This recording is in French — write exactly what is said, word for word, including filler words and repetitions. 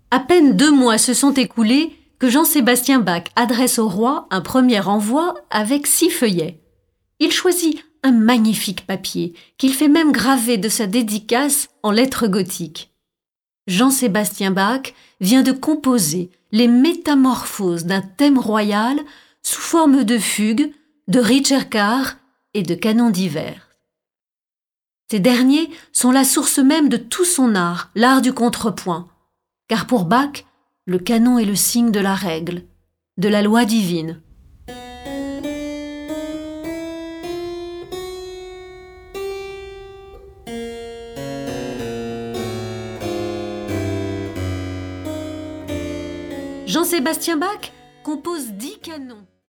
À peine deux mois se sont écoulés que Jean-Sébastien Bach adresse au roi un premier envoi avec six feuillets. Il choisit un magnifique papier qu'il fait même graver de sa dédicace en lettres gothiques. Jean-Sébastien Bach vient de composer les métamorphoses d'un thème royal sous forme de fugues, de ricercar et de canons divers. Ces derniers sont la source même de tout son art, l'art du contrepoint, car pour Bach, le canon est le signe de la règle, de la loi divine. Jean-Sébastien Bach compose dix canons.